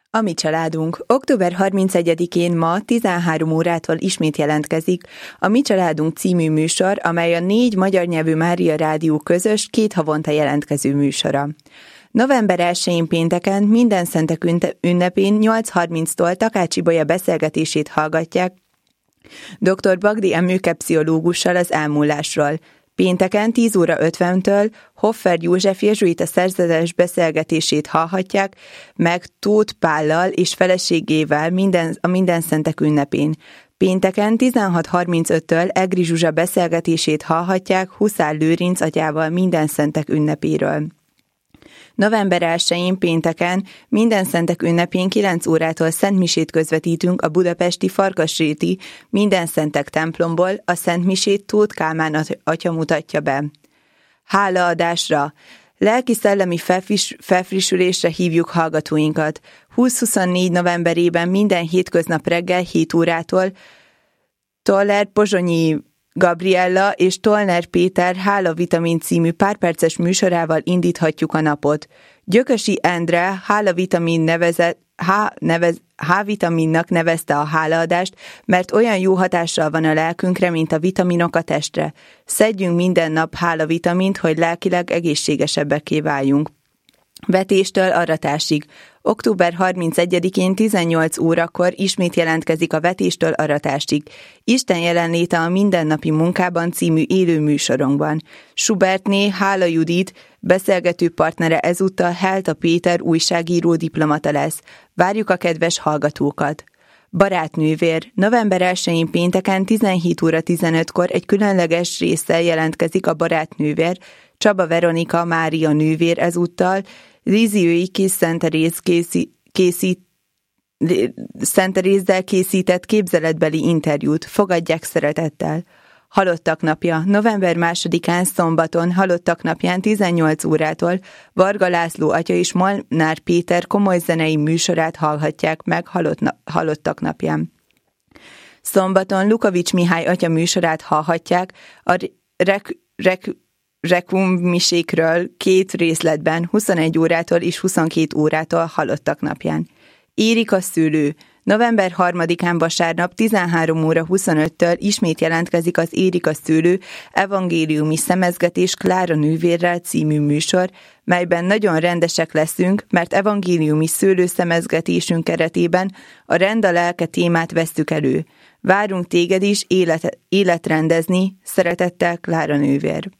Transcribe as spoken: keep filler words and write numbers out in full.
A mi családunk október harmincegyedikén ma tizenhárom órától ismét jelentkezik a Mi családunk című műsor, amely a négy magyar nyelvű Mária Rádió közös, két havonta jelentkező műsora. november elsején pénteken minden szentek ünnepén nyolc harminctól Takács Ibolya beszélgetését hallgatják dr. Bagdi Emőke pszichológussal az elmúlásról. Pénteken tíz óra ötventől Hoffer József jezsuita szerzetes beszélgetését hallhatják meg Tóth Pállal és feleségével minden, a Minden Szentek ünnepén. Pénteken tizenhat harmincöttől Egri Zsuzsa beszélgetését hallhatják Huszár Lőrinc atyával Minden Szentek ünnepéről. november elsején pénteken Minden Szentek ünnepén kilenc órától szentmisét közvetítünk a budapesti Farkasréti Minden Szentek templomból, a szentmisét Tóth Kálmán atya mutatja be. Hálaadásra, lelki-szellemi felfriss, felfrissülésre hívjuk hallgatóinkat. húsz-huszonnégy novemberében minden hétköznap reggel hét órától Toller Pozsonyi Gabriella és Tolner Péter Hála Vitamin című párperces műsorával indíthatjuk a napot. Gyökösi Endre Hála Vitamin nevezett, H, nevez, H-vitaminnak nevezte a hálaadást, mert olyan jó hatással van a lelkünkre, mint a vitaminok a testre. Szedjünk minden nap hálavitamint, hogy lelkileg egészségesebbeké váljunk. Vetéstől aratásig. október harmincegyedikén tizennyolc órakor ismét jelentkezik a Vetéstől aratásig. Isten jelenléte a mindennapi munkában című élő műsorunkban. Schubertné Hála Judit beszélgető partnere ezúttal Helta Péter újságíró diplomata lesz. Várjuk a kedves hallgatókat! Barátnővér. november elsején pénteken tizenhét óra tizenötkor egy különleges résszel jelentkezik a Barátnővér, Csaba Veronika Mária nővér ezúttal Liziői kis Szent Teréz készít, készít, Szent Terézzel készített képzeletbeli interjút. Fogadják szeretettel. Halottak napja. november másodikán szombaton Halottak napján tizennyolc órától Varga László atya és Molnár Péter komoly zenei műsorát hallhatják meg halott na- Halottak napján. Szombaton Lukavics Mihály atya műsorát hallhatják a rek, rek, rekvummisékről két részletben huszonegy órától és huszonkét órától Halottak napján. Érika szülő. november harmadikán vasárnap tizenhárom óra huszonöttől ismét jelentkezik az Érika szülő evangéliumi szemezgetés Klára nővérrel című műsor, melyben nagyon rendesek leszünk, mert evangéliumi szőlőszemezgetésünk keretében a rend a lelke témát vesszük elő. Várunk téged is élet, életrendezni, szeretettel Klára nővér.